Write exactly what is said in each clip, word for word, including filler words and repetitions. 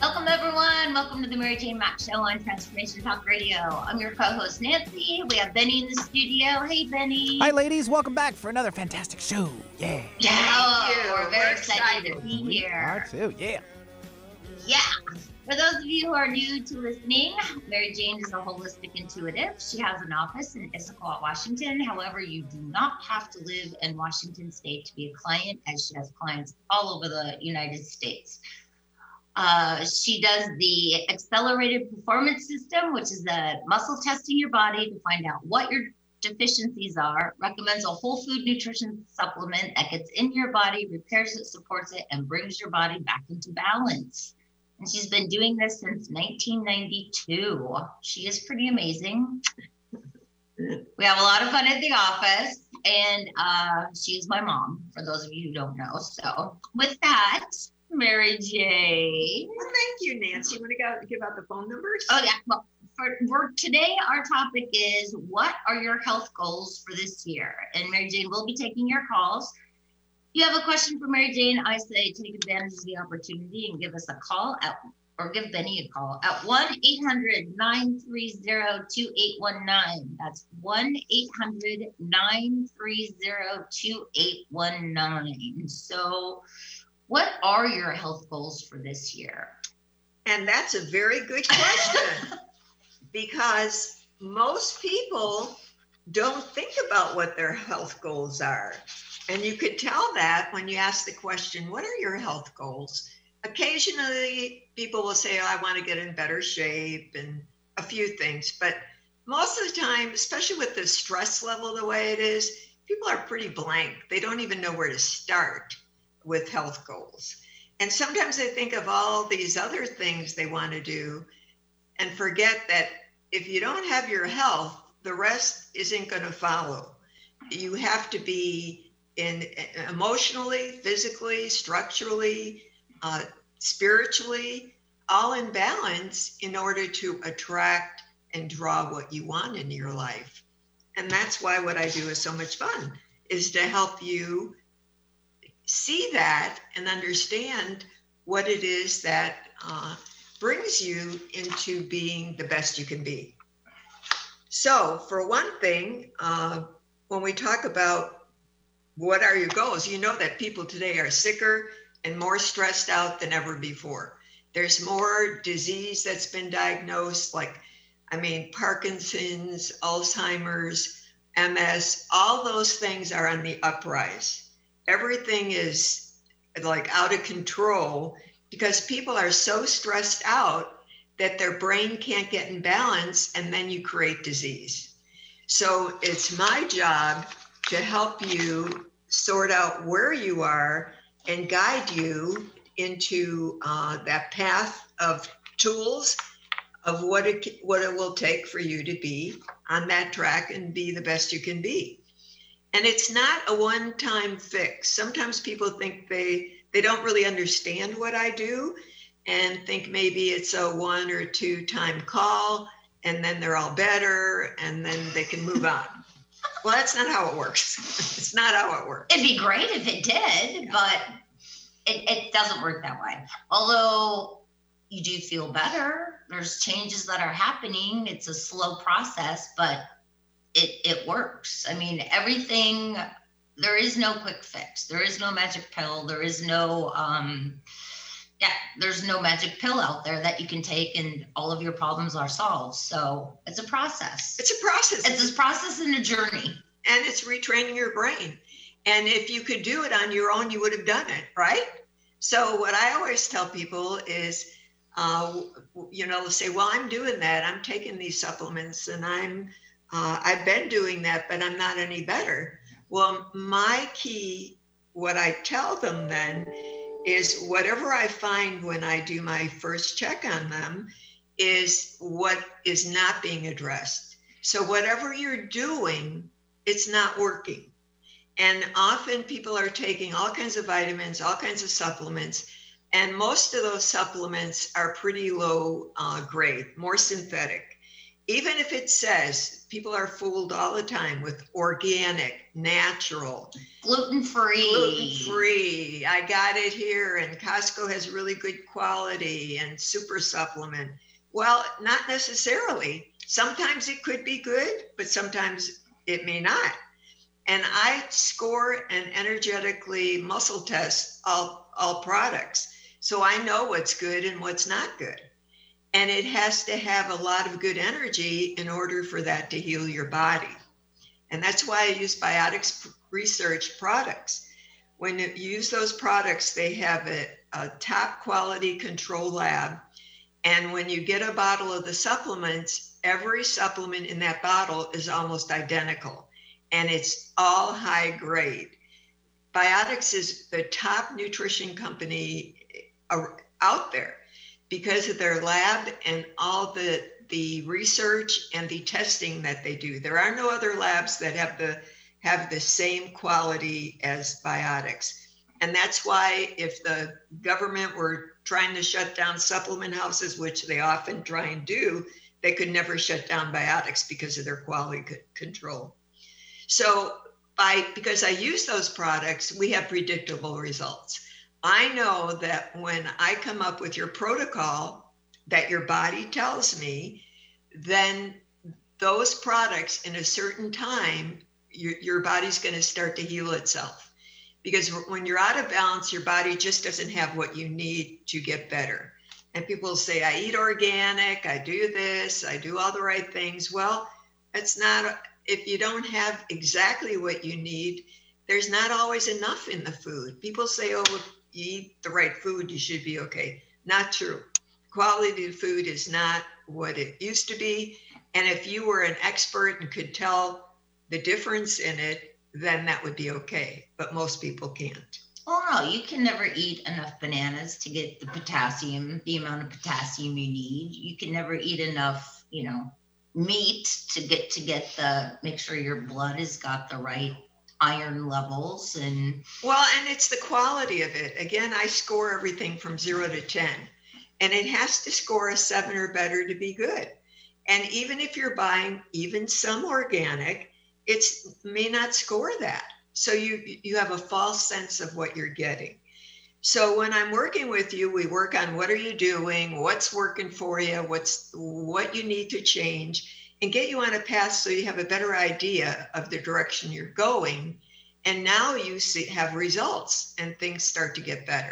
Welcome, everyone. Welcome to the Mary Jane Mack Show on Transformation Talk Radio. I'm your co-host, Nancy. We have Benny in the studio. Hey, Benny. Hi, ladies. Welcome back for another fantastic show. Yeah. Yeah, oh, we're very we're excited, excited to be We here. are too. Yeah. Yeah. For those of you who are new to listening, Mary Jane is a holistic intuitive. She has an office in Issaquah, Washington. However, you do not have to live in Washington State to be a client, as she has clients all over the United States. Uh, she does the accelerated performance system, which is the muscle testing your body to find out what your deficiencies are, recommends a whole food nutrition supplement that gets in your body, repairs it, supports it, and brings your body back into balance. And she's been doing this since nineteen ninety-two. She is pretty amazing. We have a lot of fun at the office, and uh, she's my mom, for those of you who don't know. So with that, Mary Jane. Well, thank you, Nancy. You want to go give out the phone numbers? Oh, yeah. Well, for, for today, our topic is, what are your health goals for this year? And Mary Jane will be taking your calls. If you have a question for Mary Jane, I say take advantage of the opportunity and give us a call at, or give Benny a call at one eight hundred nine three zero two eight one nine. That's one eight hundred nine three zero two eight one nine. So what are your health goals for this year? And that's a very good question because most people don't think about what their health goals are. And you could tell that when you ask the question, what are your health goals? Occasionally people will say, oh, I want to get in better shape and a few things. But most of the time, especially with the stress level the way it is, people are pretty blank. They don't even know where to start with health goals. And sometimes they think of all these other things they want to do and forget that if you don't have your health, the rest isn't going to follow. You have to be in emotionally, physically, structurally, uh, spiritually, all in balance in order to attract and draw what you want in your life. And that's why what I do is so much fun, is to help you see that and understand what it is that uh, brings you into being the best you can be. So for one thing, uh, when we talk about what are your goals, you know that people today are sicker and more stressed out than ever before. There's more disease that's been diagnosed, like, I mean, Parkinson's, Alzheimer's, M S, all those things are on the uprise. Everything is like out of control because people are so stressed out that their brain can't get in balance, and then you create disease. So it's my job to help you sort out where you are and guide you into uh, that path of tools of what it, what it will take for you to be on that track and be the best you can be. And it's not a one-time fix. Sometimes people think they they don't really understand what I do and think maybe it's a one or two time call and then they're all better and then they can move on. Well, that's not how it works. It's not how it works. It'd be great if it did, but it, it doesn't work that way. Although you do feel better, there's changes that are happening. It's a slow process, but It, it works. I mean, everything, there is no quick fix. There is no magic pill. There is no, um, yeah, there's no magic pill out there that you can take and all of your problems are solved. So it's a process. It's a process. It's a process and a journey. And it's retraining your brain. And if you could do it on your own, you would have done it, right? So what I always tell people is, uh, you know, they'll say, well, I'm doing that. I'm taking these supplements and I'm, Uh, I've been doing that, but I'm not any better. Well, my key, what I tell them then is whatever I find when I do my first check on them is what is not being addressed. So whatever you're doing, it's not working. And often people are taking all kinds of vitamins, all kinds of supplements, and most of those supplements are pretty low uh, grade, more synthetic. even if it says, people are fooled all the time with organic, natural, gluten-free. Gluten-free. I got it here, and Costco has really good quality and super supplement. Well, not necessarily. Sometimes it could be good, but sometimes it may not. And I score and energetically muscle test all, all products. So I know what's good and what's not good. And it has to have a lot of good energy in order for that to heal your body. And that's why I use Biotics Research products. When you use those products, they have a, a top quality control lab. And when you get a bottle of the supplements, every supplement in that bottle is almost identical. And it's all high grade. Biotics is the top nutrition company out there because of their lab and all the, the research and the testing that they do. There are no other labs that have the, have the same quality as Biotics. And that's why if the government were trying to shut down supplement houses, which they often try and do, they could never shut down Biotics because of their quality c- control. So by, because I use those products, we have predictable results. I know that when I come up with your protocol that your body tells me, then those products in a certain time, your, your body's going to start to heal itself. Because when you're out of balance, your body just doesn't have what you need to get better. And people say, I eat organic, I do this, I do all the right things. Well, it's not, if you don't have exactly what you need, there's not always enough in the food. People say, oh, if you eat the right food, you should be okay. Not true. Quality of food is not what it used to be. And if you were an expert and could tell the difference in it, then that would be okay. But most people can't. Oh no, you can never eat enough bananas to get the potassium, the amount of potassium you need. You can never eat enough, you know, meat to get to get the, make sure your blood has got the right iron levels. And well, and it's the quality of it. Again, I score everything from zero to ten, and it has to score a seven or better to be good. And even if you're buying even some organic, it's may not score that. So you you have a false sense of what you're getting. So when I'm working with you, we work on what are you doing, what's working for you, what's what you need to change, and get you on a path so you have a better idea of the direction you're going. And now you see, have results and things start to get better.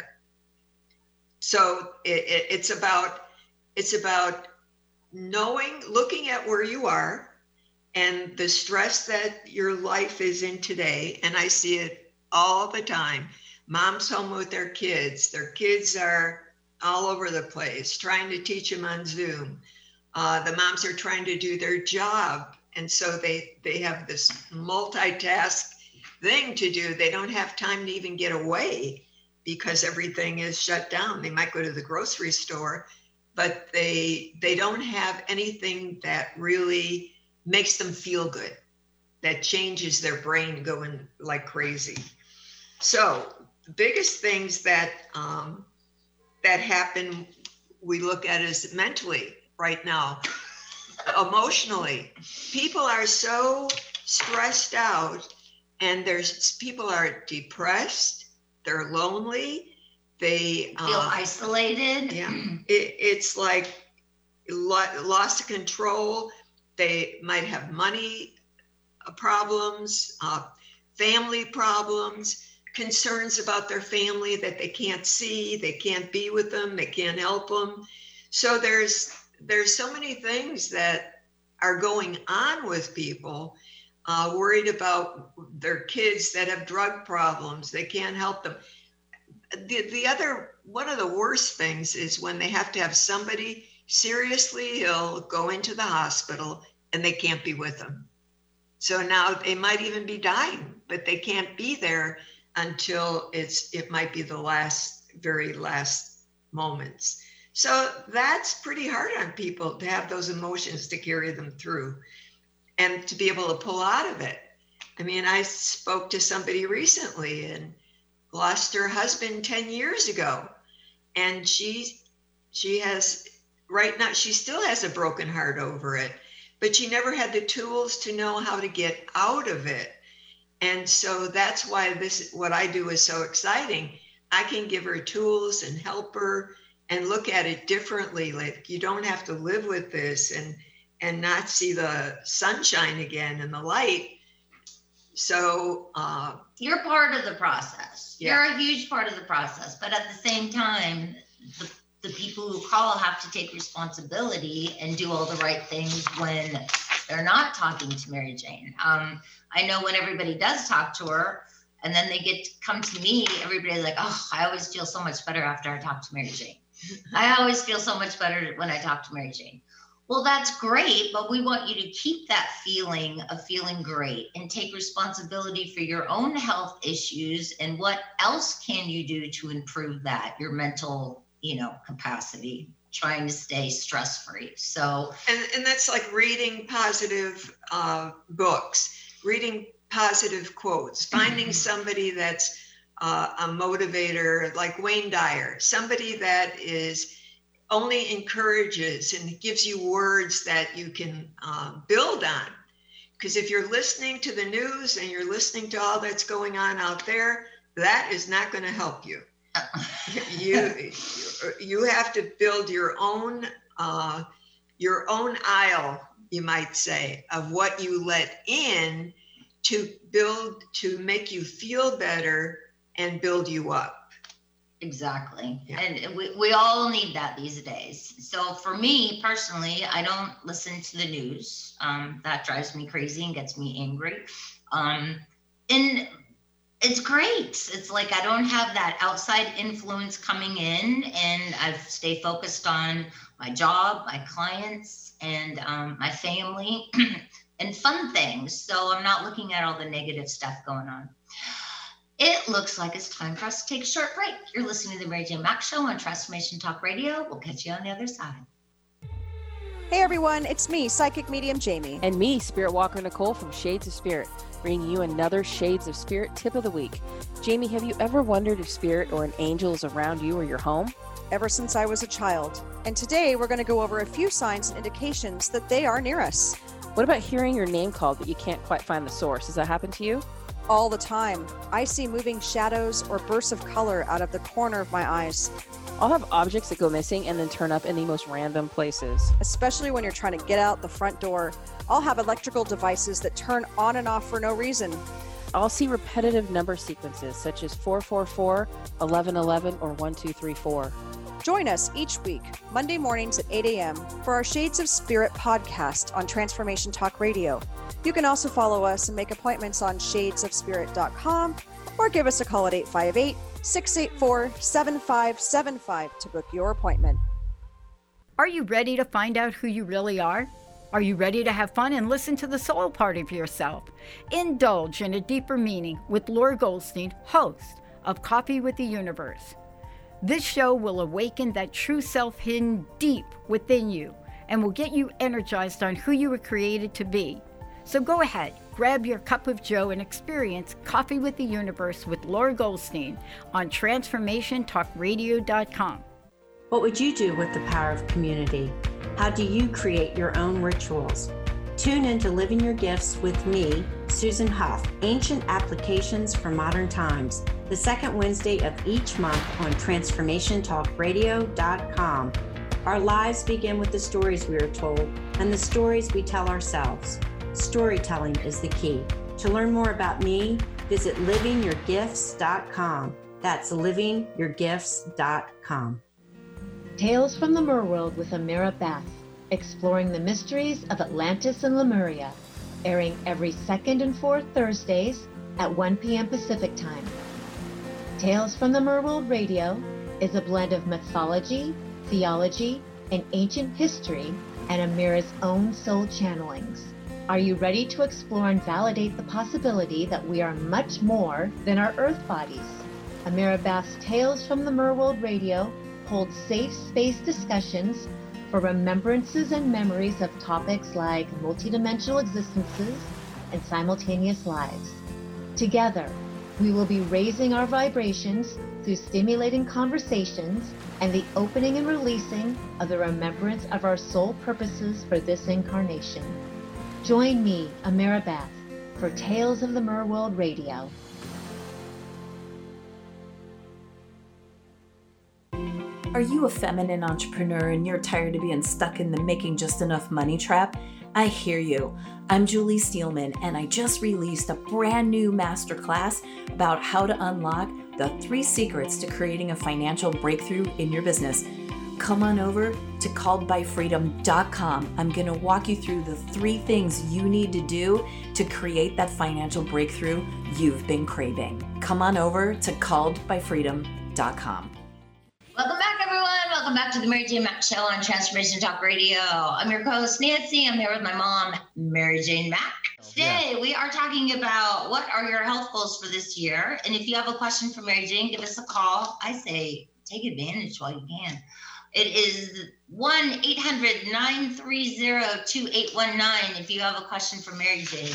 So it, it, it's about it's about knowing, looking at where you are and the stress that your life is in today. And I see it all the time. Mom's home with their kids. Their kids are all over the place, trying to teach them on Zoom. Uh, the moms are trying to do their job. And so they, they have this multitask thing to do. They don't have time to even get away because everything is shut down. They might go to the grocery store, but they they don't have anything that really makes them feel good, that changes their brain going like crazy. So the biggest things that um, that happen, we look at is mentally right now, emotionally. People are so stressed out, and there's people are depressed, they're lonely, they feel um, isolated. Yeah, it, it's like lo- loss of control. They might have money problems, uh, family problems, concerns about their family that they can't see, they can't be with them, they can't help them. So there's there's so many things that are going on with people, uh, worried about their kids that have drug problems, they can't help them. The, the other, one of the worst things is when they have to have somebody seriously ill go into the hospital and they can't be with them. So now they might even be dying, but they can't be there until it's, it might be the last, very last moments. So that's pretty hard on people to have those emotions to carry them through and to be able to pull out of it. I mean, I spoke to somebody recently and lost her husband ten years ago. And she, she has, right now, she still has a broken heart over it, but she never had the tools to know how to get out of it. And so that's why this, what I do is so exciting. I can give her tools and help her and look at it differently. Like, you don't have to live with this and, and not see the sunshine again and the light. So uh, you're part of the process. Yeah. You're a huge part of the process. But at the same time, the, the people who call have to take responsibility and do all the right things when they're not talking to Mary Jane. Um, I know when everybody does talk to her and then they get to come to me, everybody's like, oh, I always feel so much better after I talk to Mary Jane. I always feel so much better when I talk to Mary Jane. Well, that's great, but we want you to keep that feeling of feeling great and take responsibility for your own health issues and what else can you do to improve that, your mental, you know, capacity, trying to stay stress-free. So, and, and that's like reading positive uh, books, reading positive quotes, finding somebody that's uh, a motivator like Wayne Dyer, somebody that is only encourages and gives you words that you can uh, build on. Because if you're listening to the news and you're listening to all that's going on out there, that is not going to help you. you you have to build your own uh, your own aisle, you might say, of what you let in to build, to make you feel better and build you up. Exactly. Yeah. And we, we all need that these days. So for me personally, I don't listen to the news. Um, that drives me crazy and gets me angry. Um, and it's great. It's like I don't have that outside influence coming in, and I stay focused on my job, my clients, and um, my family and fun things. So I'm not looking at all the negative stuff going on. It looks like it's time for us to take a short break. You're listening to the Mary Jane Mack Show on Transformation Talk Radio. We'll catch you on the other side. Hey everyone, it's me, Psychic Medium Jamie. And me, Spirit Walker Nicole from Shades of Spirit, bringing you another Shades of Spirit tip of the week. Jamie, have you ever wondered if spirit or an angel is around you or your home? Ever since I was a child. And today we're going to go over a few signs and indications that they are near us. What about hearing your name called but you can't quite find the source? Does that happen to you? All the time. I see moving shadows or bursts of color out of the corner of my eyes. I'll have objects that go missing and then turn up in the most random places. Especially when you're trying to get out the front door. I'll have electrical devices that turn on and off for no reason. I'll see repetitive number sequences such as four four four, eleven eleven, or one two three four. Join us each week, Monday mornings at eight a.m. for our Shades of Spirit podcast on Transformation Talk Radio. You can also follow us and make appointments on shades of spirit dot com or give us a call at eight five eight, six eight four, seven five seven five to book your appointment. Are you ready to find out who you really are? Are you ready to have fun and listen to the soul part of yourself? Indulge in a deeper meaning with Laura Goldstein, host of Coffee with the Universe. This show will awaken that true self hidden deep within you and will get you energized on who you were created to be. So go ahead, grab your cup of joe and experience Coffee with the Universe with Laura Goldstein on transformation talk radio dot com. What would you do with the power of community? How do you create your own rituals? Tune into Living Your Gifts with me, Susan Huff, Ancient Applications for Modern Times, the second Wednesday of each month on transformation talk radio dot com. Our lives begin with the stories we are told and the stories we tell ourselves. Storytelling is the key. To learn more about me, visit living your gifts dot com. That's living your gifts dot com. Tales from the Merworld with Amira Bath, exploring the mysteries of Atlantis and Lemuria, airing every second and fourth Thursdays at one p.m. Pacific Time. Tales from the Merworld Radio is a blend of mythology, theology, and ancient history, and Amira's own soul channelings. Are you ready to explore and validate the possibility that we are much more than our earth bodies? Amira Bath's Tales from the Merworld Radio holds safe space discussions for remembrances and memories of topics like multidimensional existences and simultaneous lives. Together, we will be raising our vibrations through stimulating conversations and the opening and releasing of the remembrance of our soul purposes for this incarnation. Join me, Amira Beth, for Tales of the Merworld Radio. Are you a feminine entrepreneur and you're tired of being stuck in the making just enough money trap? I hear you. I'm Julie Steelman, and I just released a brand new masterclass about how to unlock the three secrets to creating a financial breakthrough in your business. Come on over to called by freedom dot com. I'm going to walk you through the three things you need to do to create that financial breakthrough you've been craving. Come on over to called by freedom dot com. Welcome back, everyone. Welcome back to the Mary Jane Mack Show on Transformation Talk Radio. I'm your co-host, Nancy. I'm here with my mom, Mary Jane Mack. Today, yeah. we are talking about what are your health goals for this year. And if you have a question for Mary Jane, give us a call. I say take advantage while you can. It is one eight hundred nine three zero two eight one nine if you have a question for Mary Jane.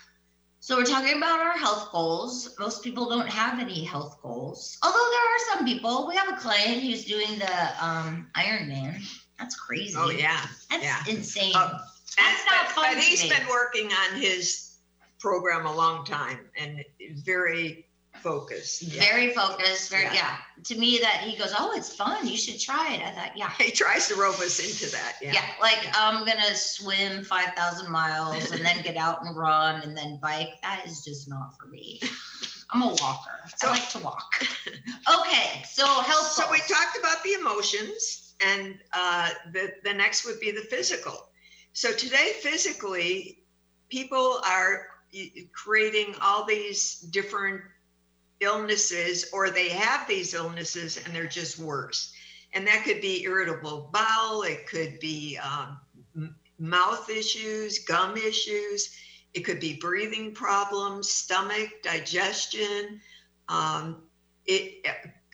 So we're talking about our health goals. Most people don't have any health goals. Although there are some people. We have a client who's doing the um, Ironman. That's crazy. Oh, yeah. That's yeah. insane. Uh, That's not but, fun But to he's me. been working on his program a long time and very focused. Yeah. Very focused. Very, yeah. Yeah. To me, that he goes, oh, it's fun. You should try it. I thought, yeah. He tries to rope us into that. Yeah. Yeah, like I'm gonna swim five thousand miles and then get out and run and then bike. That is just not for me. I'm a walker. So- I like to walk. Okay, so health So we goals. talked about the emotions, and uh, the, the next would be the physical. So today, physically, people are creating all these different illnesses, or they have these illnesses and they're just worse. And that could be irritable bowel, it could be um, m- mouth issues, gum issues, it could be breathing problems, stomach, digestion, um, it,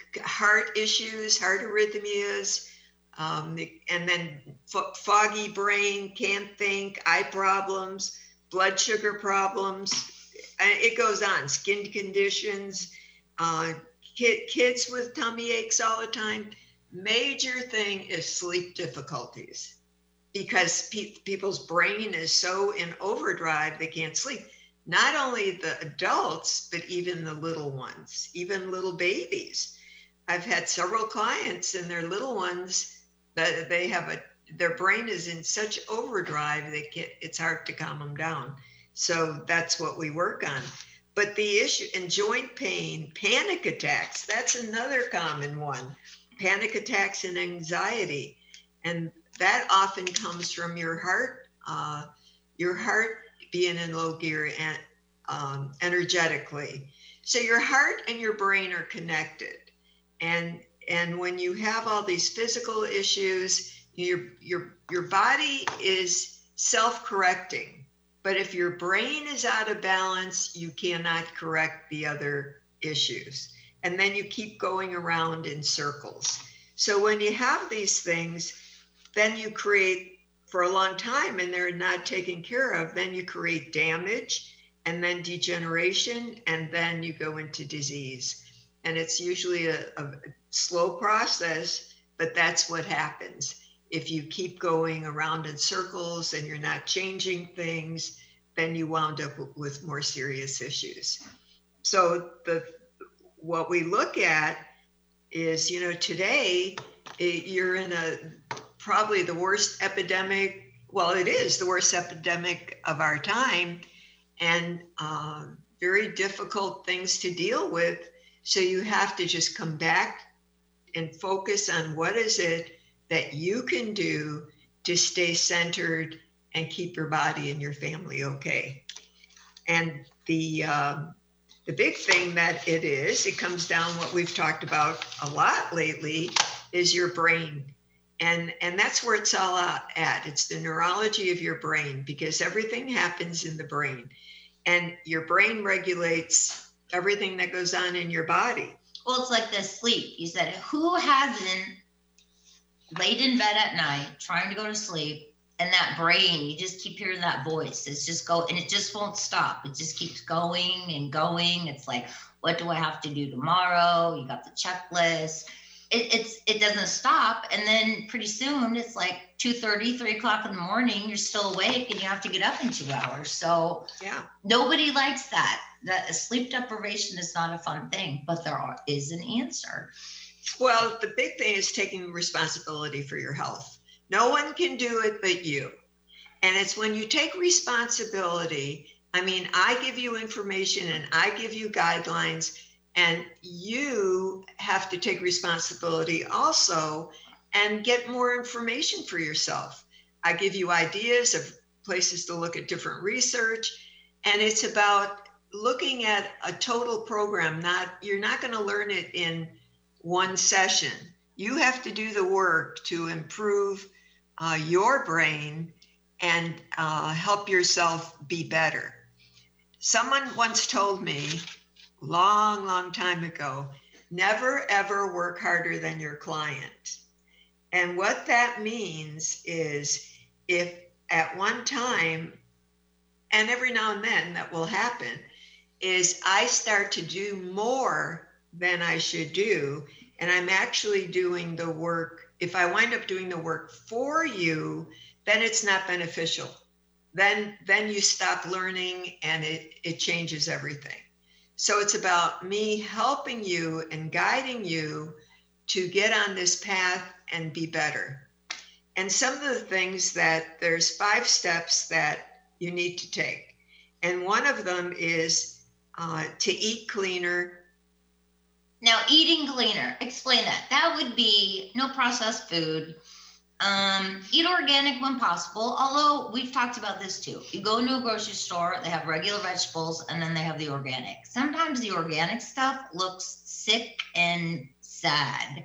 heart issues, heart arrhythmias, um, and then f- foggy brain, can't think, eye problems, blood sugar problems. It goes on, skin conditions, uh, kid, kids with tummy aches all the time. Major thing is sleep difficulties because pe- people's brain is so in overdrive, they can't sleep. Not only the adults, but even the little ones, even little babies. I've had several clients and their little ones, that they have a, their brain is in such overdrive, they can't, it's hard to calm them down. So that's what we work on. But the issue in joint pain, panic attacks, that's another common one. Panic attacks and anxiety. And that often comes from your heart, uh, your heart being in low gear and um, energetically. So your heart and your brain are connected. And and when you have all these physical issues, your your your body is self-correcting. But if your brain is out of balance, you cannot correct the other issues. And then you keep going around in circles. So when you have these things, then you create for a long time and they're not taken care of, then you create damage and then degeneration, and then you go into disease. And it's usually a, a slow process, but that's what happens. If you keep going around in circles and you're not changing things, then you wound up with more serious issues. So the what we look at is, you know, today it, you're in a probably the worst epidemic. Well, it is the worst epidemic of our time, and uh, very difficult things to deal with. So you have to just come back and focus on what is it that you can do to stay centered and keep your body and your family okay. And the um, the big thing that it is, it comes down what we've talked about a lot lately, is your brain. And, and that's where it's all at. It's the neurology of your brain, because everything happens in the brain. And your brain regulates everything that goes on in your body. Well, it's like the sleep. You said, who hasn't laid in bed at night trying to go to sleep and that brain, you just keep hearing that voice. It's just go, and it just won't stop. It just keeps going and going. It's like, what do I have to do tomorrow? You got the checklist. It, it's it doesn't stop, and then pretty soon it's like two thirty, three o'clock in the morning. You're still awake, and you have to get up in two hours. So yeah, nobody likes that. That sleep deprivation is not a fun thing, but there are, is an answer. Well, the big thing is taking responsibility for your health. No one can do it but you, and it's when you take responsibility. I mean, I give you information and I give you guidelines. And you have to take responsibility also and get more information for yourself. I give you ideas of places to look at different research. And it's about looking at a total program. Not, you're not going to learn it in one session. You have to do the work to improve uh, your brain and uh, help yourself be better. Someone once told me, long, long time ago, never ever work harder than your client. And what that means is if at one time, and every now and then that will happen, is I start to do more than I should do, and I'm actually doing the work. If I wind up doing the work for you, then it's not beneficial. Then, then you stop learning and it, it changes everything. So it's about me helping you and guiding you to get on this path and be better. And some of the things that there's five steps that you need to take. And one of them is uh, to eat cleaner. Now, eating cleaner, explain that. That would be no processed food. Um, eat organic when possible, although we've talked about this too. You go into a grocery store, they have regular vegetables, and then they have the organic. Sometimes the organic stuff looks sick and sad.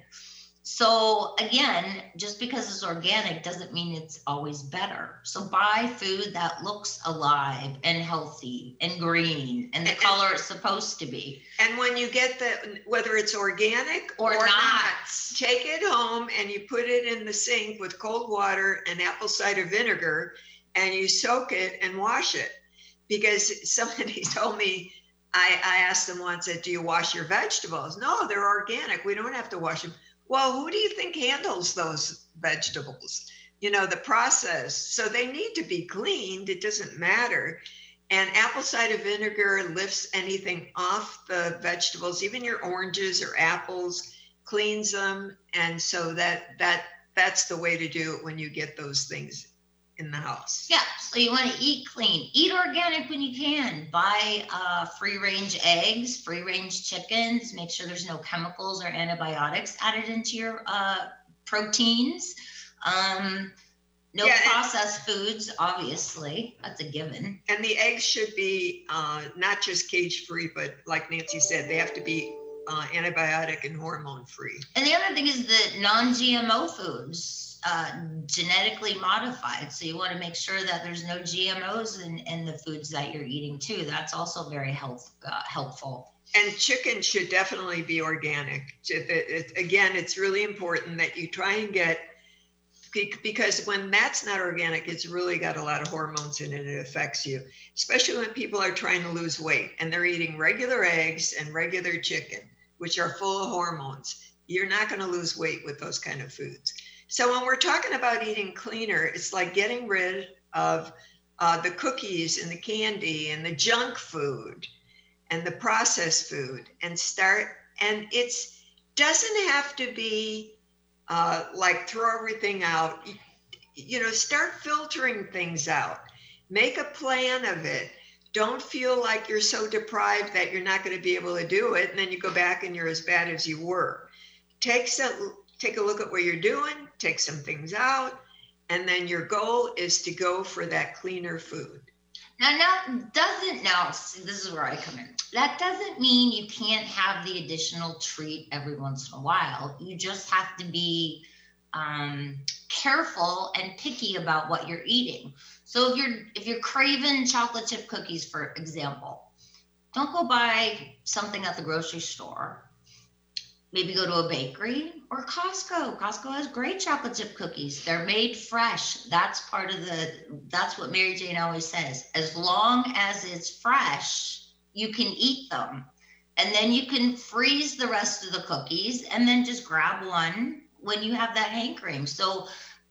So again, just because it's organic doesn't mean it's always better. So buy food that looks alive and healthy and green and the and, color it's supposed to be. And when you get the, whether it's organic or, or not, not, take it home and you put it in the sink with cold water and apple cider vinegar, and you soak it and wash it. Because somebody told me, I, I asked them once, do you wash your vegetables? No, they're organic. We don't have to wash them. Well, who do you think handles those vegetables? You know, the process. So they need to be cleaned. It doesn't matter. And apple cider vinegar lifts anything off the vegetables, even your oranges or apples, cleans them. And so that that that's the way to do it when you get those things in the house. Yeah, so you want to eat clean. Eat organic when you can. Buy uh, free-range eggs, free-range chickens. Make sure there's no chemicals or antibiotics added into your uh, proteins. Um, no yeah, processed foods, obviously. That's a given. And the eggs should be uh, not just cage-free, but like Nancy said, they have to be uh, antibiotic and hormone-free. And the other thing is the non-G M O foods. Uh, genetically modified. So you want to make sure that there's no G M Os in, in the foods that you're eating too. That's also very health, uh, helpful. And chicken should definitely be organic. It, it, again, it's really important that you try and get, because when that's not organic, it's really got a lot of hormones in it. It affects you, especially when people are trying to lose weight and they're eating regular eggs and regular chicken, which are full of hormones. You're not going to lose weight with those kind of foods. So when we're talking about eating cleaner, it's like getting rid of uh, the cookies and the candy and the junk food and the processed food, and start, and it's doesn't have to be uh, like throw everything out. You, you know, start filtering things out. Make a plan of it. Don't feel like you're so deprived that you're not going to be able to do it, and then you go back and you're as bad as you were. Take some. Take a look at what you're doing, take some things out, and then your goal is to go for that cleaner food. Now, now doesn't now this is where I come in. That doesn't mean you can't have the additional treat every once in a while. You just have to be um, careful and picky about what you're eating. So if you're if you're craving chocolate chip cookies, for example, don't go buy something at the grocery store. maybe go to a bakery or Costco. Costco has great chocolate chip cookies. They're made fresh. That's part of the, that's what Mary Jane always says. As long as it's fresh, you can eat them. And then you can freeze the rest of the cookies and then just grab one when you have that hankering. So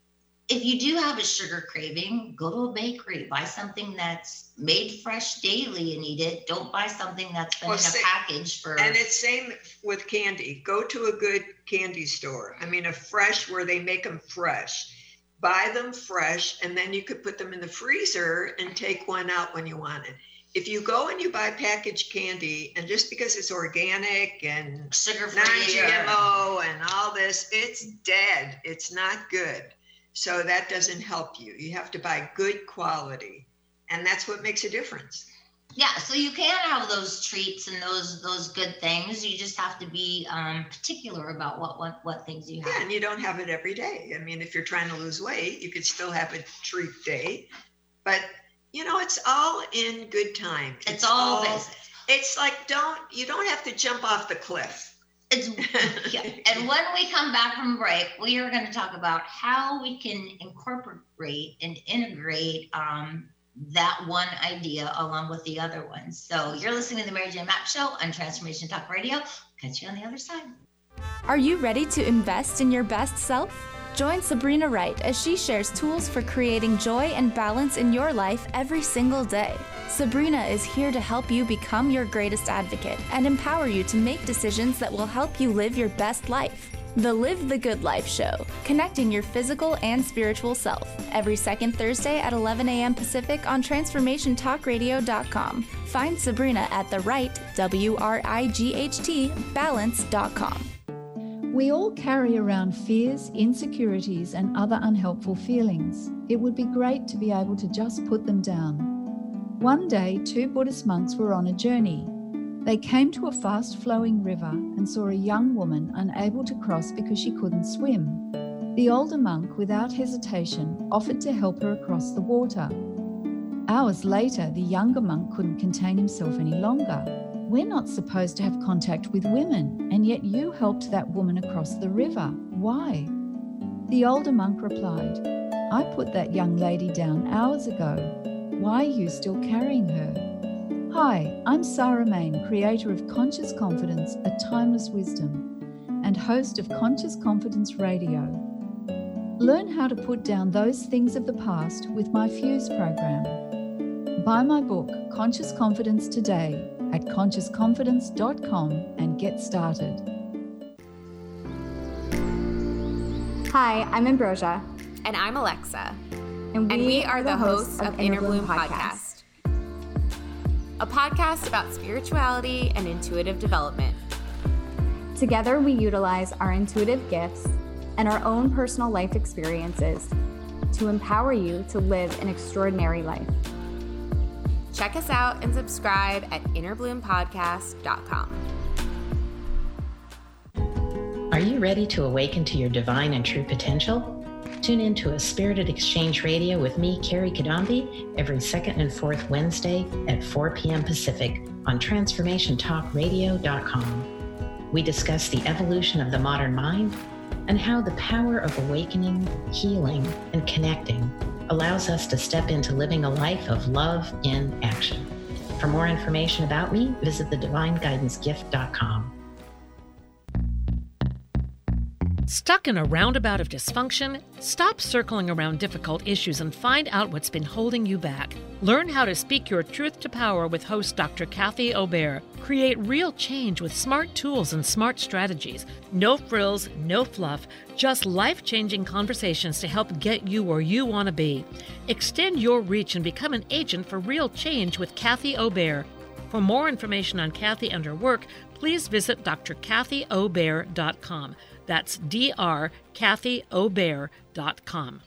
if you do have a sugar craving, go to a bakery, buy something that's made fresh daily and eat it. Don't buy something that's been Well, in a say- package for. And it's same with candy. Go to a good candy store. I mean, a fresh where they make them fresh. Buy them fresh, and then you could put them in the freezer and take one out when you want it. If you go and you buy packaged candy, and just because it's organic and sugar-free non-G M O and all this, it's dead. It's not good. So that doesn't help you. You have to buy good quality, and that's what makes a difference. Yeah, so you can have those treats and those those good things. You just have to be um, particular about what, what what things you have. Yeah, and you don't have it every day. I mean, if you're trying to lose weight, you could still have a treat day, but you know, it's all in good time. It's, it's all, all basic. It's like don't you don't have to jump off the cliff. It's, yeah. And when we come back from break, we are going to talk about how we can incorporate and integrate um, that one idea along with the other ones. So you're listening to the Mary Jane Mapp Show on Transformation Talk Radio. Catch you on the other side. Are you ready to invest in your best self? Join Sabrina Wright as she shares tools for creating joy and balance in your life every single day. Sabrina is here to help you become your greatest advocate and empower you to make decisions that will help you live your best life. The Live the Good Life Show, connecting your physical and spiritual self, every second Thursday at eleven a.m. Pacific on transformation talk radio dot com. Find Sabrina at the right, W R I G H T, balance dot com. We all carry around fears, insecurities, and other unhelpful feelings. It would be great to be able to just put them down. One day, two Buddhist monks were on a journey. They came to a fast-flowing river and saw a young woman unable to cross because she couldn't swim. The older monk, without hesitation, offered to help her across the water. Hours later, the younger monk couldn't contain himself any longer. We're not supposed to have contact with women, and yet you helped that woman across the river. Why? The older monk replied, I put that young lady down hours ago. Why are you still carrying her? Hi, I'm Sarah Main, creator of Conscious Confidence, a Timeless Wisdom, and host of Conscious Confidence Radio. Learn how to put down those things of the past with my Fuse program. Buy my book, Conscious Confidence, today at conscious confidence dot com and get started. Hi, I'm Ambrosia. And I'm Alexa. And we, and we are the hosts of, of Inner Bloom Podcast. Podcast, a podcast about spirituality and intuitive development. Together, we utilize our intuitive gifts and our own personal life experiences to empower you to live an extraordinary life. Check us out and subscribe at inner bloom podcast dot com. Are you ready to awaken to your divine and true potential? Tune in to a Spirited Exchange Radio with me, Carrie Kadambi, every second and fourth Wednesday at four p.m. Pacific on transformation talk radio dot com. We discuss the evolution of the modern mind and how the power of awakening, healing, and connecting allows us to step into living a life of love in action. For more information about me, visit the divine guidance gift dot com. Stuck in a roundabout of dysfunction? Stop circling around difficult issues and find out what's been holding you back. Learn how to speak your truth to power with host Doctor Kathy Obear. Create real change with smart tools and smart strategies. No frills, no fluff, just life-changing conversations to help get you where you want to be. Extend your reach and become an agent for real change with Kathy Obear. For more information on Kathy and her work, please visit d r kathy obear dot com. That's D R Kathy Obear dot com.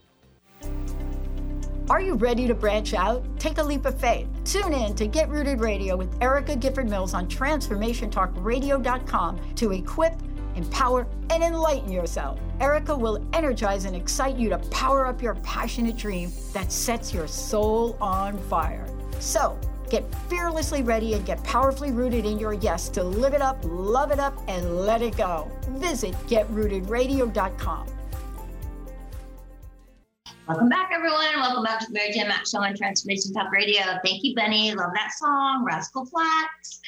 Are you ready to branch out? Take a leap of faith. Tune in to Get Rooted Radio with Erica Gifford Mills on transformation talk radio dot com to equip, empower, and enlighten yourself. Erica will energize and excite you to power up your passionate dream that sets your soul on fire. So, Get fearlessly ready and get powerfully rooted in your yes to live it up, love it up, and let it go. Visit get rooted radio dot com. Welcome back, everyone. Welcome back to the Mary J. Mack Show on Transformation Talk Radio. Thank you, Benny. Love that song, Rascal Flatts.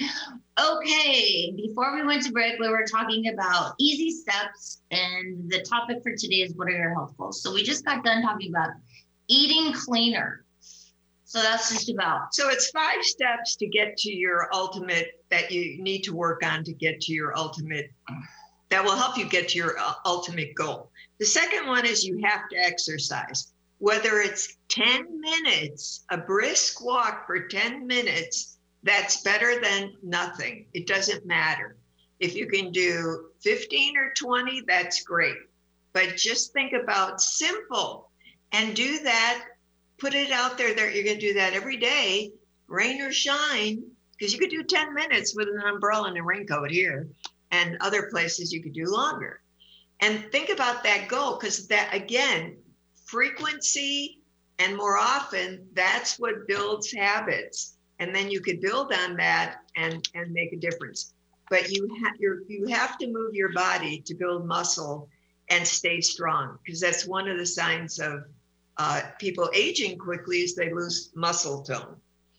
Okay, before we went to break, we were talking about easy steps, and the topic for today is what are your health goals? So we just got done talking about eating cleaner. So that's just about. So it's five steps to get to your ultimate that you need to work on to get to your ultimate, that will help you get to your uh, ultimate goal. The second one is you have to exercise, whether it's ten minutes, a brisk walk for ten minutes, that's better than nothing. It doesn't matter. If you can do fifteen or twenty, that's great. But just think about simple and do that. Put it out there that you're going to do that every day, rain or shine, because you could do ten minutes with an umbrella and a raincoat here, and other places you could do longer. And think about that goal, because that, again, frequency and more often, that's what builds habits. And then you could build on that and, and make a difference. But you, ha- you're, you have to move your body to build muscle and stay strong, because that's one of the signs of Uh, people aging quickly is they lose muscle tone.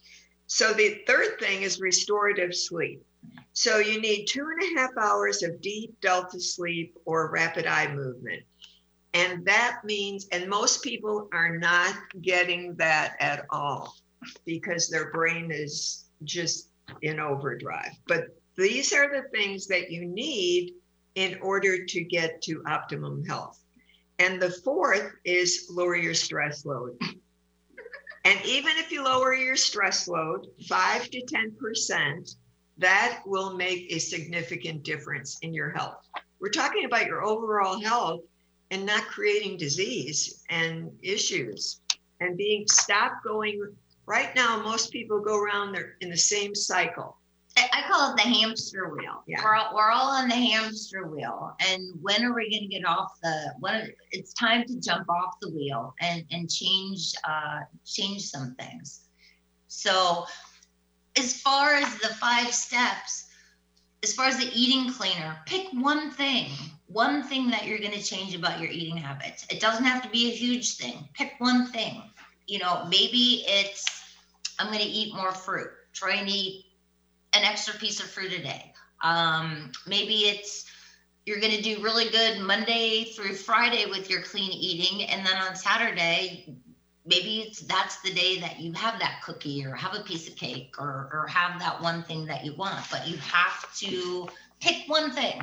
So the third thing is restorative sleep. So you need two and a half hours of deep delta sleep or rapid eye movement. And that means, and most people are not getting that at all because their brain is just in overdrive. But these are the things that you need in order to get to optimum health. And the fourth is lower your stress load. And even if you lower your stress load five to ten percent, that will make a significant difference in your health. We're talking about your overall health and not creating disease and issues and being stop going. Right now, most people go around there in the same cycle. I call it the hamster wheel. Yeah. We're all, we're all on the hamster wheel. And when are we going to get off the, when it's time to jump off the wheel and, and change, uh, change some things. So as far as the five steps, as far as the eating cleaner, pick one thing, one thing that you're going to change about your eating habits. It doesn't have to be a huge thing. Pick one thing. You know, maybe it's, I'm going to eat more fruit. Try and eat an extra piece of fruit a day. Um, maybe it's, you're going to do really good Monday through Friday with your clean eating. And then on Saturday, maybe it's, that's the day that you have that cookie or have a piece of cake or, or have that one thing that you want, but you have to pick one thing.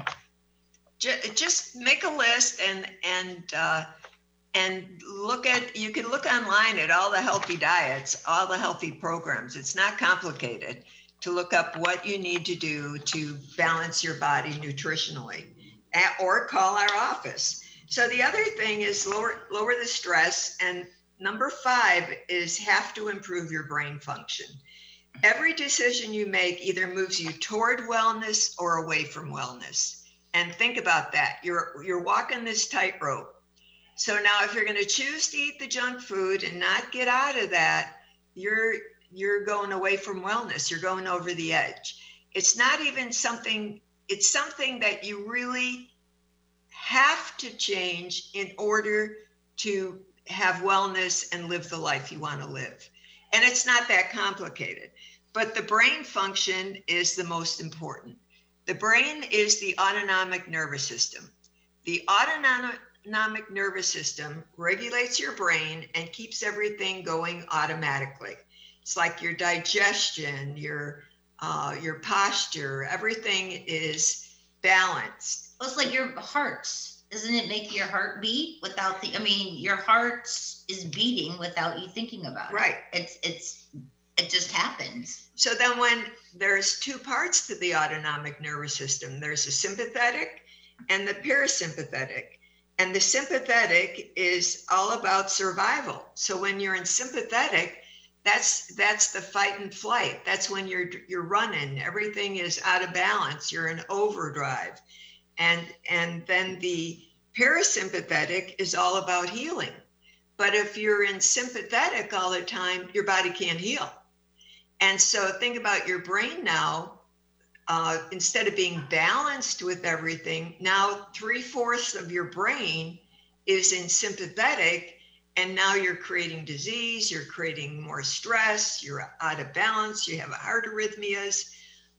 Just make a list and, and, uh, and look at, you can look online at all the healthy diets, all the healthy programs. It's not complicated to look up what you need to do to balance your body nutritionally, or call our office. So the other thing is lower, lower the stress. And number five is have to improve your brain function. Every decision you make either moves you toward wellness or away from wellness. And think about that. You're, you're walking this tightrope. So now if you're going to choose to eat the junk food and not get out of that, you're you're going away from wellness. You're going over the edge. It's not even something, it's something that you really have to change in order to have wellness and live the life you want to live. And it's not that complicated, but the brain function is the most important. The brain is the autonomic nervous system. The autonomic nervous system regulates your brain and keeps everything going automatically. It's like your digestion, your uh, your posture, everything is balanced. Well, it's like your heart. Doesn't it make your heart beat without the, I mean, your heart is beating without you thinking about it. Right. It's, it's, it just happens. So then when there's two parts to the autonomic nervous system, there's a sympathetic and the parasympathetic. And the sympathetic is all about survival. So when you're in sympathetic, That's that's the fight and flight. That's when you're you're running. Everything is out of balance. You're in overdrive. And and then the parasympathetic is all about healing. But if you're in sympathetic all the time, your body can't heal. And so think about your brain now. Uh, instead of being balanced with everything, now three fourths of your brain is in sympathetic, and now you're creating disease, you're creating more stress, you're out of balance, you have heart arrhythmias,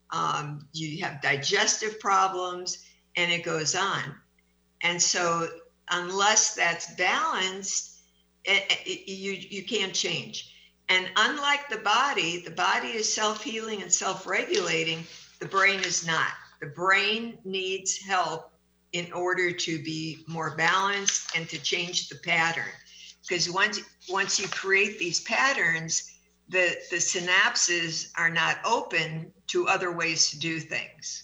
um, you have digestive problems, and it goes on. And so unless that's balanced, it, it, you, you can't change. And unlike the body, the body is self-healing and self-regulating. The brain is not. The brain needs help in order to be more balanced and to change the pattern. Because once once you create these patterns, the, the synapses are not open to other ways to do things.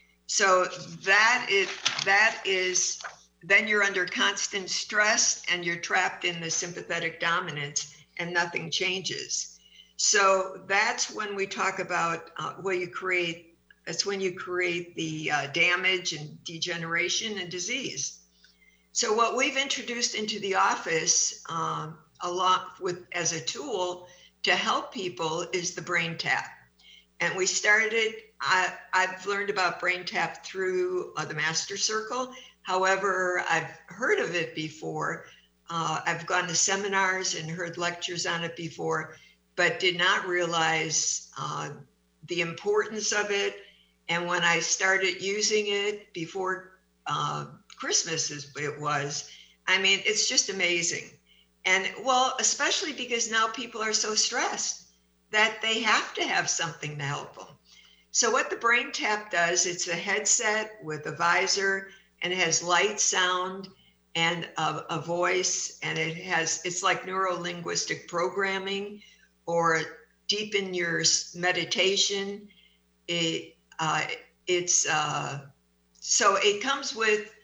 So that is, that is, then you're under constant stress and you're trapped in the sympathetic dominance and nothing changes. So that's when we talk about uh, where you create That's when you create the uh, damage and degeneration and disease. So what we've introduced into the office um, a lot with as a tool to help people is the Brain Tap. And we started, I, I've learned about Brain Tap through uh, the Master Circle. However, I've heard of it before. Uh, I've gone to seminars and heard lectures on it before, but did not realize uh, the importance of it. And when I started using it before uh, Christmas, as it was, I mean, it's just amazing. And well, especially because now people are so stressed that they have to have something to help them. So what the Brain Tap does, it's a headset with a visor, and it has light, sound, and a, a voice, and it has, it's like neuro-linguistic programming or deep in your meditation. It, Uh, it's uh, so it comes with,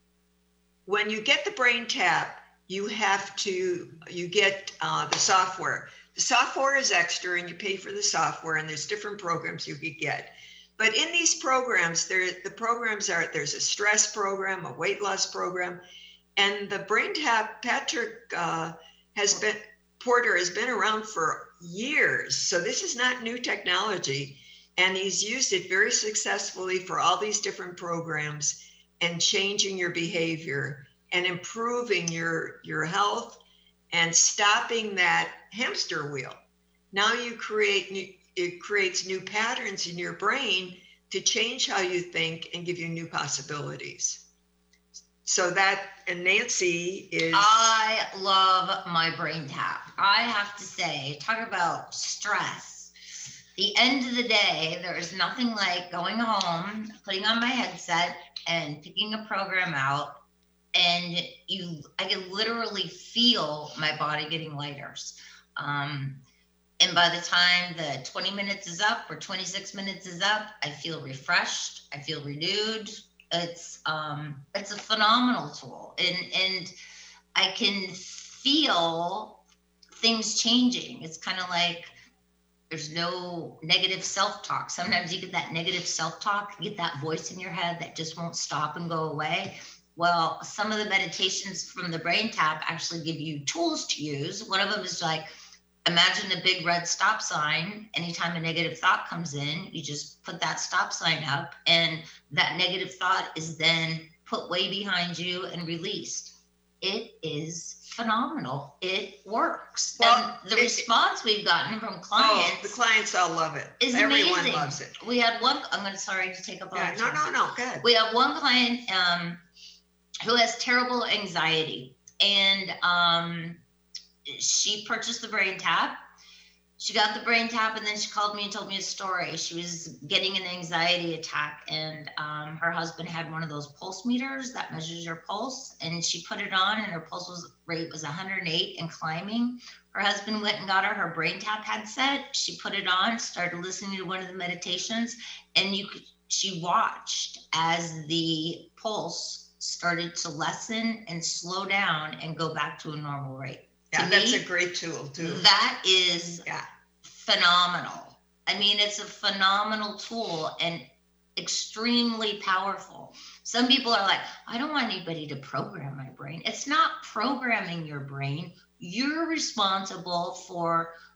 when you get the Brain Tap, you have to, you get uh, the software. The software is extra and you pay for the software, and there's different programs you could get. But in these programs, there, the programs are, there's a stress program, a weight loss program, and the Brain Tap, Patrick uh, has been, Porter has been around for years. So this is not new technology. And he's used it very successfully for all these different programs and changing your behavior and improving your, your health and stopping that hamster wheel. Now you create new, it creates new patterns in your brain to change how you think and give you new possibilities. So that, and Nancy is. I love my Brain Tap. I have to say, talk about stress. The end of the day, there is nothing like going home, putting on my headset and picking a program out, and you, I can literally feel my body getting lighter. Um, and by the time the twenty minutes is up or twenty-six minutes is up, I feel refreshed. I feel renewed. It's um, it's a phenomenal tool, and and I can feel things changing. It's kind of like, there's no negative self-talk. Sometimes you get that negative self-talk, you get that voice in your head that just won't stop and go away. Well, some of the meditations from the Brain Tap actually give you tools to use. One of them is like, imagine a big red stop sign. Anytime a negative thought comes in, you just put that stop sign up, and that negative thought is then put way behind you and released. It is phenomenal. It works. Well, and the it, response we've gotten from clients. Oh, the clients all love it. Is Everyone amazing. loves it. We had one, I'm going to, sorry to take up all Yeah, the no, time. no, no, good. We have one client um, who has terrible anxiety, and um, she purchased the Brain Tap. She got the Brain Tap, and then she called me and told me a story. She was getting an anxiety attack, and um, her husband had one of those pulse meters that measures your pulse, and she put it on, and her pulse was, rate was one hundred eight and climbing. Her husband went and got her her Brain Tap headset. She put it on, started listening to one of the meditations, and you could, she watched as the pulse started to lessen and slow down and go back to a normal rate. Yeah, To that's me, a great tool too. That is yeah. phenomenal. I mean, it's a phenomenal tool and extremely powerful. Some people are like, I don't want anybody to program my brain. It's not programming your brain. You're responsible for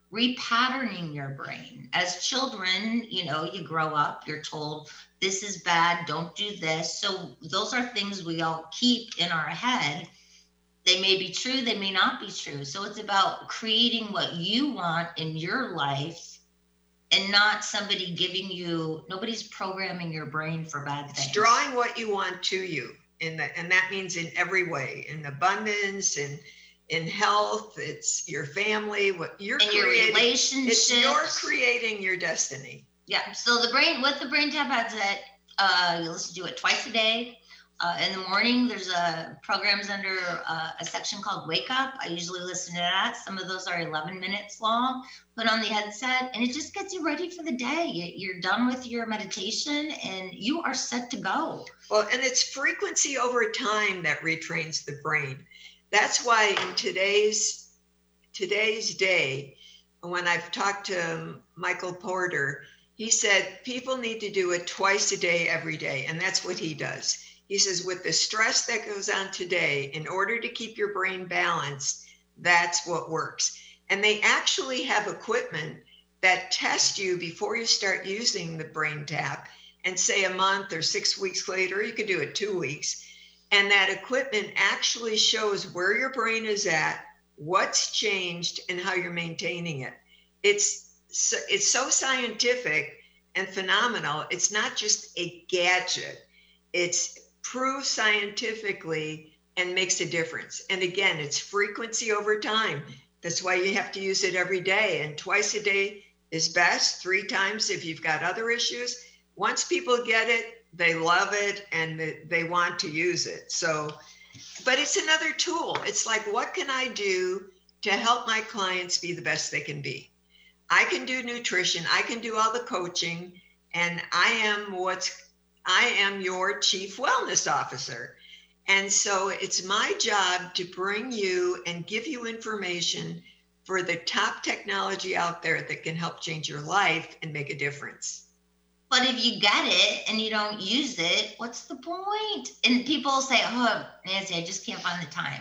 repatterning your brain. As children, you know, you grow up, you're told this is bad, don't do this. So those are things we all keep in our head. They may be true, they may not be true. So it's about creating what you want in your life and not somebody giving you, nobody's programming your brain for bad things. It's drawing what you want to you. In the, and that means in every way, in abundance, in in health, it's your family, what you're in your creating. relationships. It's you're creating your destiny. Yeah. So the brain, with the Brain Tap headset, uh, you listen to it twice a day. Uh, in the morning, there's a programs under uh, a section called Wake Up. I usually listen to that. Some of those are eleven minutes long. Put on the headset, and it just gets you ready for the day. You're done with your meditation, and you are set to go. Well, and it's frequency over time that retrains the brain. That's why in today's today's day, when I've talked to Michael Porter, he said people need to do it twice a day, every day, and that's what he does. He says, with the stress that goes on today, in order to keep your brain balanced, that's what works. And they actually have equipment that test you before you start using the Brain Tap, and say a month or six weeks later, you could do it two weeks. And that equipment actually shows where your brain is at, what's changed, and how you're maintaining it. It's so, it's so scientific and phenomenal. It's not just a gadget. It's proved scientifically and makes a difference. And again, it's frequency over time. That's why you have to use it every day. And twice a day is best, three times if you've got other issues. Once people get it, they love it and they want to use it. So, but it's another tool. It's like, what can I do to help my clients be the best they can be? I can do nutrition. I can do all the coaching. And I am what's I am your chief wellness officer. And so it's my job to bring you and give you information for the top technology out there that can help change your life and make a difference. But if you get it and you don't use it, what's the point? And people say, oh, Nancy, I just can't find the time.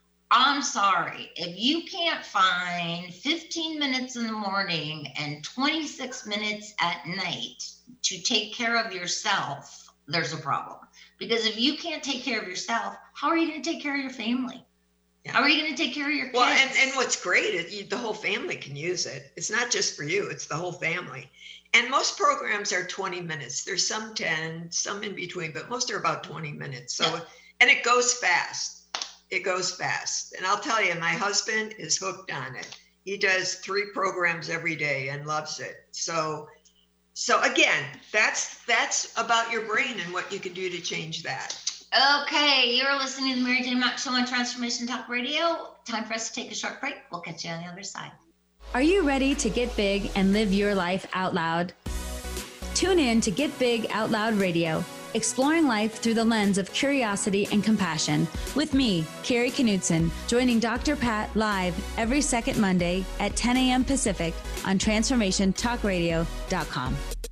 I'm sorry. If you can't find fifteen minutes in the morning and twenty-six minutes at night to take care of yourself, there's a problem. Because if you can't take care of yourself, how are you going to take care of your family? Yeah. How are you going to take care of your kids? Well, and, and what's great is you, the whole family can use it. It's not just for you, it's the whole family. And most programs are twenty minutes. There's some ten, some in between, but most are about twenty minutes. So, yeah. And it goes fast. It goes fast. And I'll tell you, my husband is hooked on it. He does three programs every day and loves it. So, so again, that's that's about your brain and what you can do to change that. Okay, you're listening to the Mary Jane Mack Show on Transformation Talk Radio. Time for us to take a short break. We'll catch you on the other side. Are you ready to get big and live your life out loud? Tune in to Get Big Out Loud Radio, exploring life through the lens of curiosity and compassion, with me, Carrie Knudsen, joining Doctor Pat live every second Monday at ten a.m. Pacific on transformation talk radio dot com.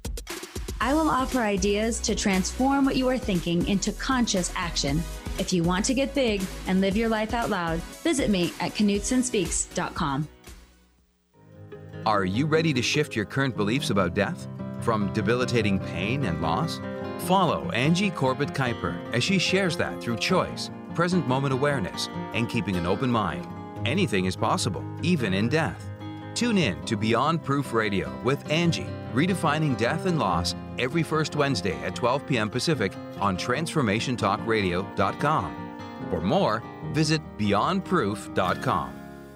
I will offer ideas to transform what you are thinking into conscious action. If you want to get big and live your life out loud, visit me at knudsen speaks dot com. Are you ready to shift your current beliefs about death? From debilitating pain and loss? Follow Angie Corbett Kuiper as she shares that through choice, present moment awareness, and keeping an open mind. Anything is possible, even in death. Tune in to Beyond Proof Radio with Angie, redefining death and loss, every first Wednesday at twelve p.m. Pacific on transformation talk radio dot com. For more, visit beyond proof dot com.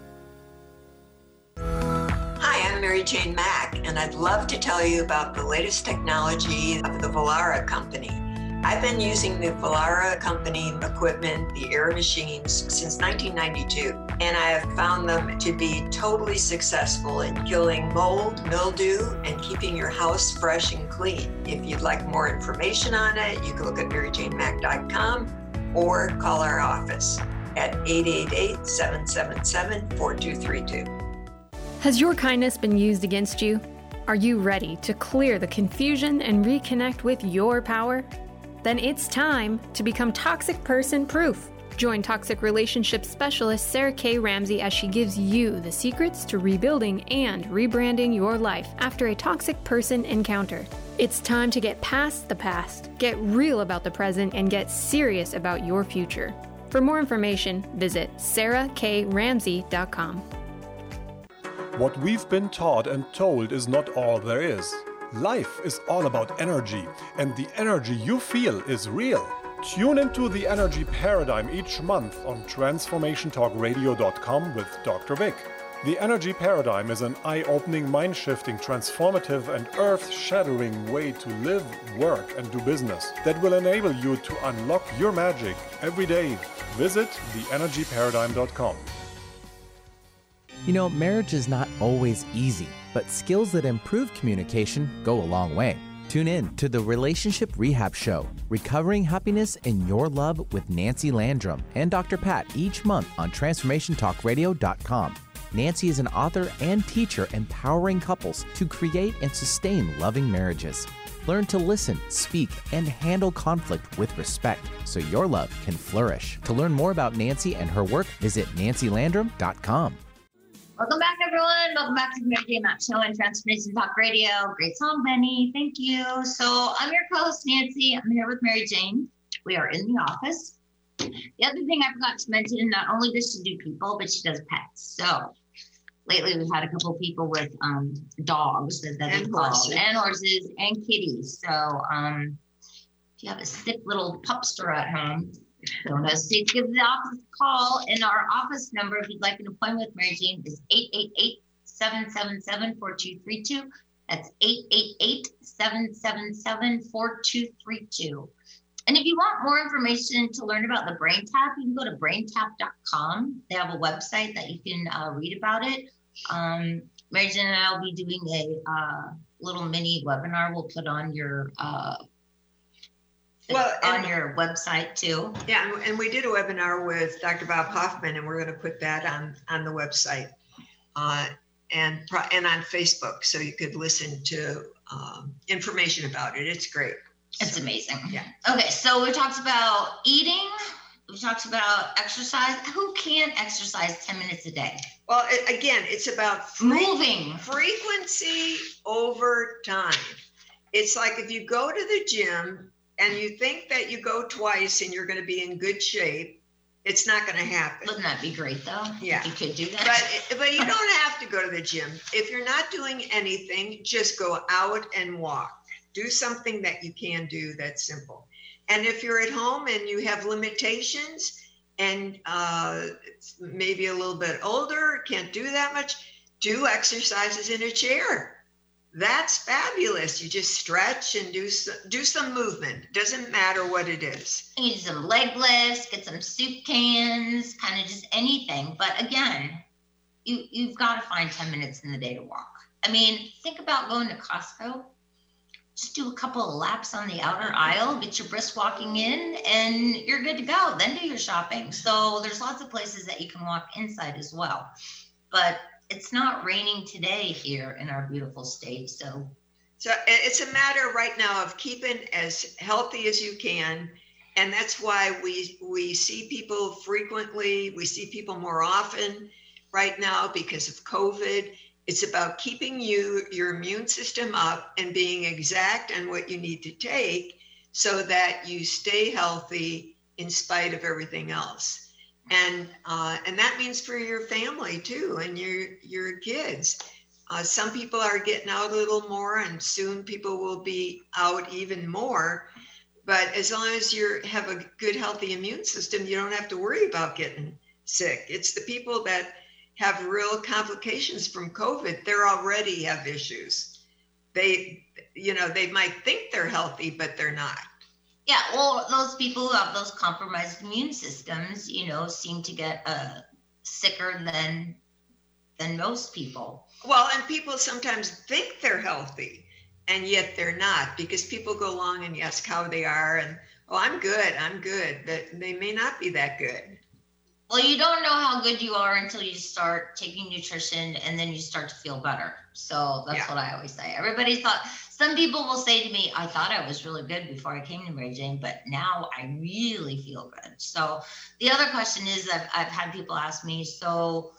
Hi, I'm Mary Jane Mack, and I'd love to tell you about the latest technology of the Vollara Company. I've been using the Vollara Company equipment, the air machines, since nineteen ninety-two, and I have found them to be totally successful in killing mold, mildew, and keeping your house fresh and clean. If you'd like more information on it, you can look at mary jane mack dot com or call our office at eight eight eight, seven seven seven, four two three two. Has your kindness been used against you? Are you ready to clear the confusion and reconnect with your power? Then it's time to become toxic person proof. Join toxic relationship specialist Sarah K. Ramsey as she gives you the secrets to rebuilding and rebranding your life after a toxic person encounter. It's time to get past the past, get real about the present, and get serious about your future. For more information, visit sarah k ramsey dot com. What we've been taught and told is not all there is. Life is all about energy, and the energy you feel is real. Tune into the Energy Paradigm each month on transformation talk radio dot com with Doctor Vic. The Energy Paradigm is an eye-opening, mind-shifting, transformative, and earth-shattering way to live, work, and do business that will enable you to unlock your magic every day. Visit the energy paradigm dot com. You know, marriage is not always easy, but skills that improve communication go a long way. Tune in to the Relationship Rehab Show, Recovering Happiness in Your Love with Nancy Landrum and Doctor Pat each month on transformation talk radio dot com. Nancy is an author and teacher empowering couples to create and sustain loving marriages. Learn to listen, speak, and handle conflict with respect so your love can flourish. To learn more about Nancy and her work, visit nancy landrum dot com. Welcome back, everyone. Welcome back to the Mary Jane Matt Show and Transformation Talk Radio. Great song, Benny. Thank you. So I'm your co-host, Nancy. I'm here with Mary Jane. We are in the office. The other thing I forgot to mention, not only does she do people, but she does pets. So lately we've had a couple of people with um, dogs that they And call, horses. and horses and kitties. So um, if you have a sick little pupster at home, don't hesitate to give the office a call. And our office number, if you'd like an appointment with Mary Jane, is eight eight eight, seven seven seven, four two three two. That's eight eight eight, seven seven seven, four two three two. And if you want more information to learn about the Brain Tap, you can go to brain tap dot com. They have a website that you can uh, read about it. Um, Mary Jane and I will be doing a uh, little mini webinar we'll put on your uh, Well, on and- your website too. Yeah, and- and we did a webinar with Doctor Bob Hoffman, and we're going to put that on, on the website uh, and, pro- and on Facebook, so you could listen to um, information about it. It's great. It's amazing. Yeah. Okay, so we talked about eating. We talked about exercise. Who can't exercise ten minutes a day? Well, it, again, it's about fre- Moving. frequency over time. It's like if you go to the gym and you think that you go twice and you're going to be in good shape, it's not going to happen. Wouldn't that be great though? Yeah. If you could do that. But but you don't have to go to the gym. If you're not doing anything, just go out and walk. Do something that you can do that's simple. And if you're at home and you have limitations and uh, maybe a little bit older, can't do that much, do exercises in a chair. That's fabulous. You just stretch and do some, do some movement. Doesn't matter what it is. You do some leg lifts, get some soup cans, kind of just anything. But again, you, you've got to find ten minutes in the day to walk. I mean, think about going to Costco. Just do a couple of laps on the outer aisle, get your brisk walking in, and you're good to go. Then do your shopping. So there's lots of places that you can walk inside as well. But it's not raining today here in our beautiful state. So So it's a matter right now of keeping as healthy as you can. And that's why we we see people frequently, we see people more often right now because of COVID. It's about keeping you your immune system up and being exact on what you need to take so that you stay healthy in spite of everything else. And uh, and that means for your family too, and your your kids. Uh, some people are getting out a little more, and soon people will be out even more. But as long as you have a good, healthy immune system, you don't have to worry about getting sick. It's the people that have real complications from COVID. They already have issues. They, you know, they might think they're healthy, but they're not. yeah, well, those people who have those compromised immune systems, you know, seem to get uh, sicker than than most people. Well, and people sometimes think they're healthy, and yet they're not, because people go along and ask how they are, and, oh, I'm good, I'm good. But they may not be that good. Well, you don't know how good you are until you start taking nutrition, and then you start to feel better. So that's yeah. what I always say. Everybody thought, some people will say to me, I thought I was really good before I came to Mary Jane, but now I really feel good. So the other question is, I've, I've had people ask me, so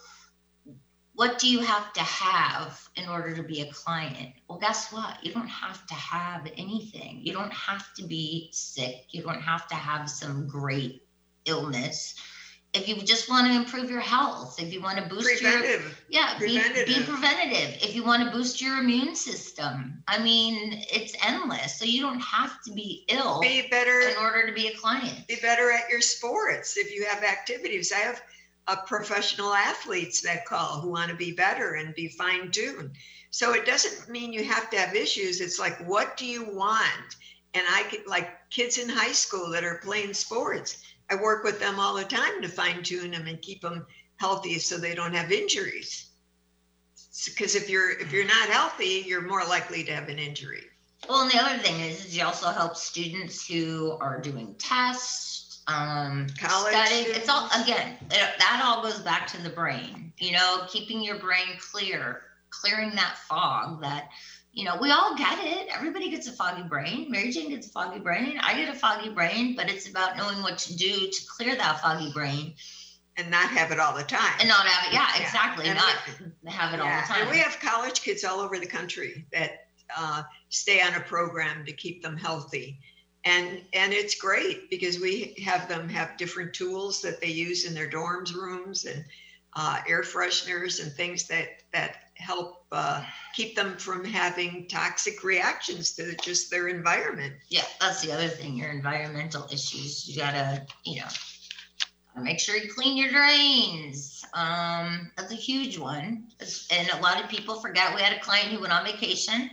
what do you have to have in order to be a client? Well, guess what? You don't have to have anything. You don't have to be sick. You don't have to have some great illness. If you just want to improve your health, if you want to boost preventative. your yeah, preventative. Be, be preventative. If you want to boost your immune system, I mean, it's endless. So you don't have to be ill be better in order to be a client. Be better at your sports. If you have activities, I have uh, professional athletes that call who want to be better and be fine-tuned. So it doesn't mean you have to have issues. It's like, what do you want? And I could, like kids in high school that are playing sports, I work with them all the time to fine tune them and keep them healthy so they don't have injuries. Because if you're if you're not healthy, you're more likely to have an injury. Well, and the other thing is, is you also help students who are doing tests, um, college studying. students. It's all, again, it, that all goes back to the brain, you know, keeping your brain clear, clearing that fog that, you know, we all get it. Everybody gets a foggy brain. Mary Jane gets a foggy brain. I get a foggy brain, but it's about knowing what to do to clear that foggy brain. And not have it all the time. And not have it, yeah, yeah. exactly. And not we, have it yeah. all the time. And we have college kids all over the country that uh, stay on a program to keep them healthy. And and it's great because we have them have different tools that they use in their dorms rooms and uh, air fresheners and things that, that help uh, keep them from having toxic reactions to just their environment. Yeah, that's the other thing, your environmental issues. You gotta, you know, make sure you clean your drains. Um, that's a huge one. And a lot of people forget. We had a client who went on vacation,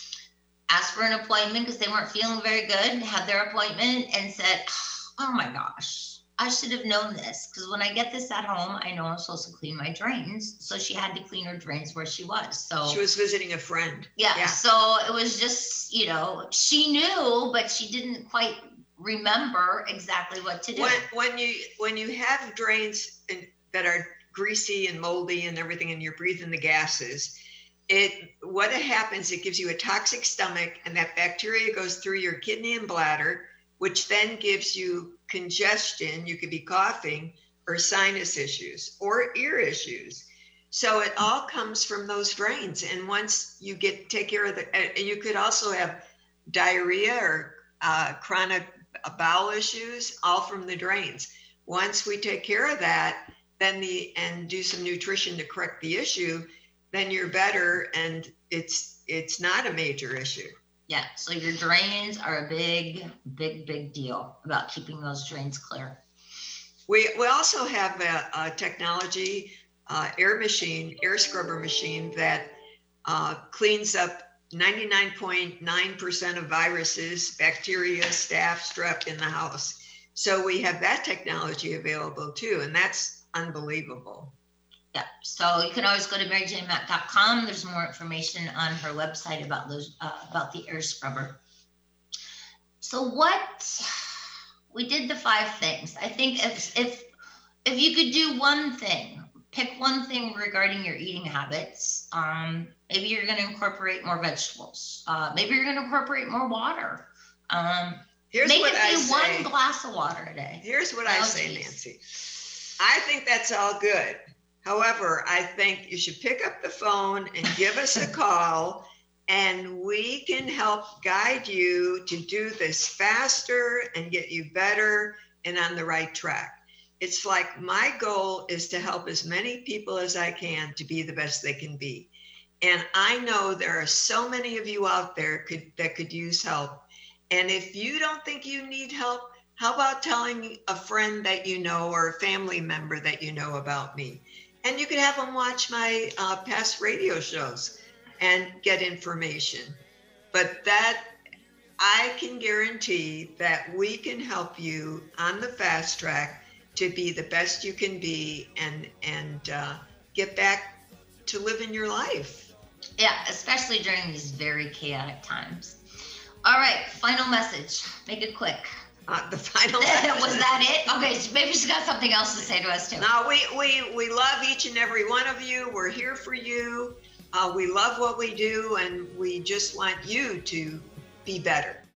asked for an appointment because they weren't feeling very good, had their appointment and said, oh my gosh, I should have known this, because when I get this at home, I know I'm supposed to clean my drains. So she had to clean her drains where she was. So she was visiting a friend. Yeah, yeah. So it was just, you know, she knew, but she didn't quite remember exactly what to do. When, when you when you have drains in, that are greasy and moldy and everything, and you're breathing the gases, it what happens, it gives you a toxic stomach, and that bacteria goes through your kidney and bladder, which then gives you congestion. You could be coughing or sinus issues or ear issues. So it all comes from those drains. And once you get take care of the, and you could also have diarrhea or uh, chronic bowel issues, all from the drains. Once we take care of that, then the and do some nutrition to correct the issue, then you're better, and it's it's not a major issue. Yeah, so your drains are a big, big, big deal about keeping those drains clear. We we also have a, a technology, uh, air machine, air scrubber machine that uh, cleans up ninety-nine point nine percent of viruses, bacteria, staph, strep in the house. So we have that technology available too, and that's unbelievable. Yeah, so you can always go to mary jane mack dot com. There's more information on her website about those uh, about the air scrubber. So what we did the five things. I think if if if you could do one thing, pick one thing regarding your eating habits. Um, maybe you're going to incorporate more vegetables. Uh, maybe you're going to incorporate more water. Um, Here's make what it I be say. one glass of water a day. Here's what oh, I say, geez. Nancy. I think that's all good. However, I think you should pick up the phone and give us a call, and we can help guide you to do this faster and get you better and on the right track. It's like my goal is to help as many people as I can to be the best they can be. And I know there are so many of you out there could, that could use help. And if you don't think you need help, how about telling a friend that you know or a family member that you know about me? And you can have them watch my uh, past radio shows and get information. But that, I can guarantee that we can help you on the fast track to be the best you can be and, and uh, get back to living your life. Yeah, especially during these very chaotic times. All right, final message. Make it quick. Uh, the final Was that it? Okay, so maybe she's got something else to say to us too. No, we, we, we love each and every one of you. We're here for you. Uh, we love what we do, and we just want you to be better.